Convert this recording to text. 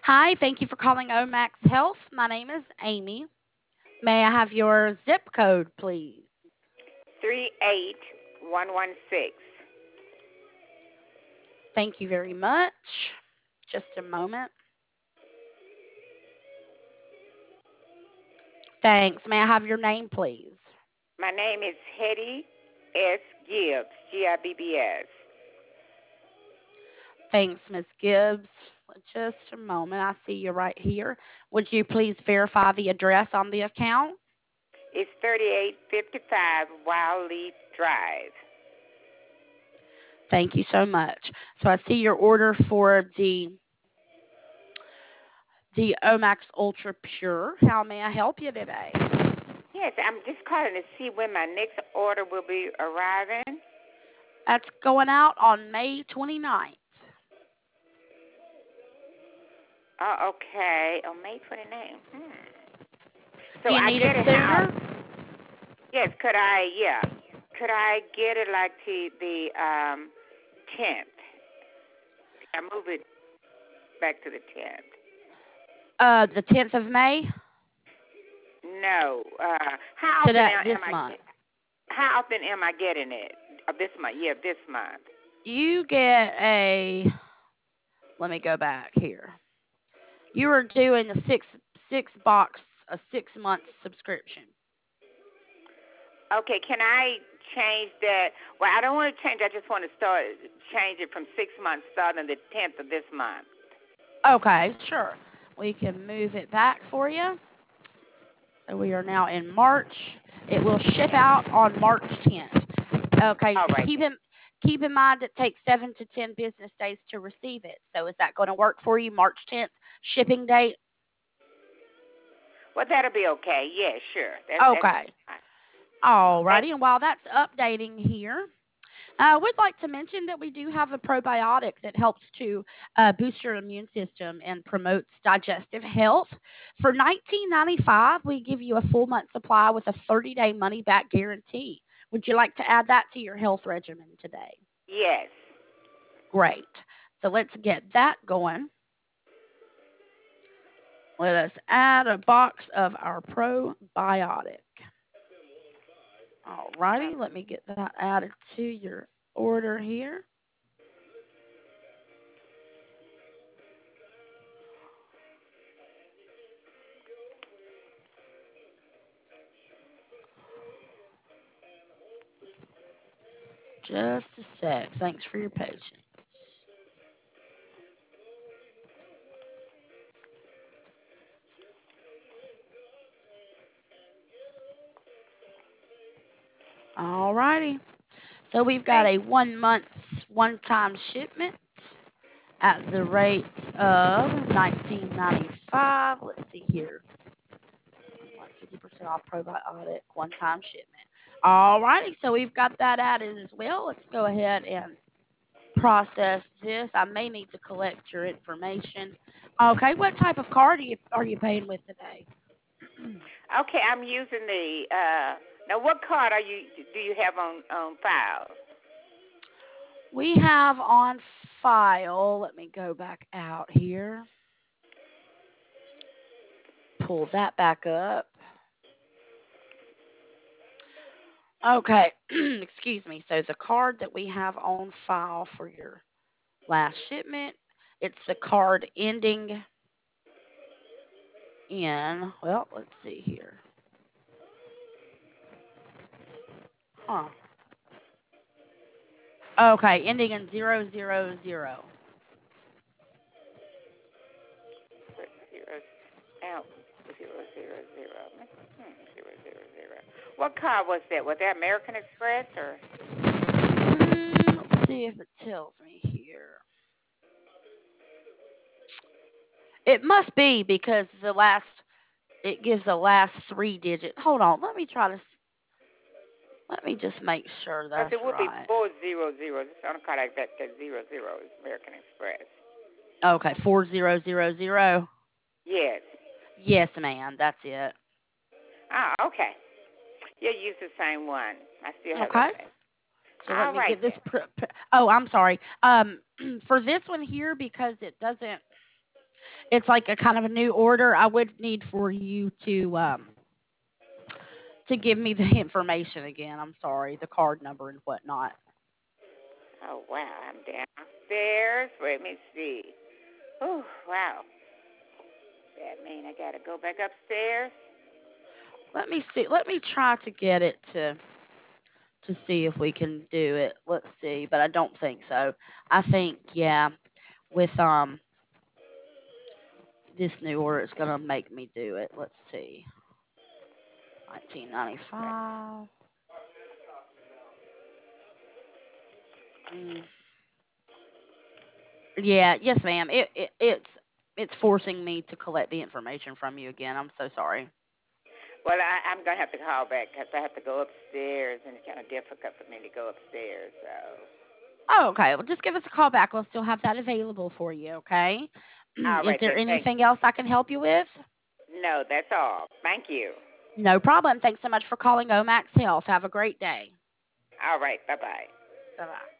Hi, thank you for calling Omax Health. My name is Amy. May I have your zip code, please? 38116. Thank you very much. Just a moment. Thanks. May I have your name, please? My name is Hetty S. Gibbs, Gibbs. Thanks, Miss Gibbs. Just a moment. I see you right here. Would you please verify the address on the account? It's 3855 Wild Leaf Drive. Thank you so much. So I see your order for the Omax Ultra Pure. How may I help you today? Yes, I'm just calling to see when my next order will be arriving. That's going out on May 29th. Oh, okay. On May 29th. Do So you I need it get it how? sooner? Yes, could I, yeah. Could I get it like to the 10th? I move it back to the 10th. The 10th of May, No. How often today, am this I? month. How often am I getting it? This month? Yeah, this month. You get let me go back here. You are doing a six box, a 6 month subscription. Okay. Can I change that? Well, I don't want to change. I just want to change it from 6 months, starting the 10th of this month. Okay, sure. We can move it back for you. So we are now in March. It will ship out on March 10th. Okay, All right then. keep in mind it takes 7 to 10 business days to receive it. So is that going to work for you? March 10th shipping date? Well, that'll be okay. Yeah, sure. That's Okay. fine. Thank. Alrighty, and while that's updating here, I would like to mention that we do have a probiotic that helps to boost your immune system and promotes digestive health. For 19.95, we give you a full month supply with a 30-day money back guarantee. Would you like to add that to your health regimen today? Yes. Great. So let's get that going. Let us add a box of our probiotic. Alrighty, let me get that added to your order here. Just a sec. Thanks for your patience. Alrighty. So we've got Thank. a 1 month one time shipment at the rate of 19.95. Let's see here. Like 50% off probiotic one time shipment. Alrighty, so we've got that added as well. Let's go ahead and process this. I may need to collect your information. Okay, what type of card are you paying with today? Okay, I'm using the. Now, what card do you have on file? We have on file, let me go back out here, pull that back up. Okay, excuse me. So the card that we have on file for your last shipment, it's the card ending in, well, let's see here. Huh. Okay, ending in 000. Zero, out, 000. 000. What card was that? Was that American Express or? Let's see if it tells me here. It must be because it gives the last 3 digits. Hold on, let me just make sure Because that's it would be right. 400. It's on a card like that 00 is American Express. Okay, 4000. Yes. Yes, ma'am, that's it. Ah, okay. You use the same one. I still have the Okay. same. So let All me right get then. this. Oh, I'm sorry. For this one here, because It's like a kind of a new order. I would need for you to give me the information again. I'm sorry, the card number and whatnot. Oh, wow. I'm downstairs. Let me see. Oh, wow. That mean I got to go back upstairs? Let me see. Let me try to get it to see if we can do it. Let's see, but I don't think so. I think yeah, with this new order, it's gonna make me do it. Let's see. 1995. Mm. Yeah, yes, ma'am. It's forcing me to collect the information from you again. I'm so sorry. Well, I'm going to have to call back because I have to go upstairs, and it's kind of difficult for me to go upstairs. So, Oh, okay. Well, just give us a call back. We'll still have that available for you. Okay. all Is right, there then. Thank anything else I can help you with? you. No, that's all. Thank you. No problem. Thanks so much for calling Omax Health. Have a great day. All right. Bye-bye. Bye bye.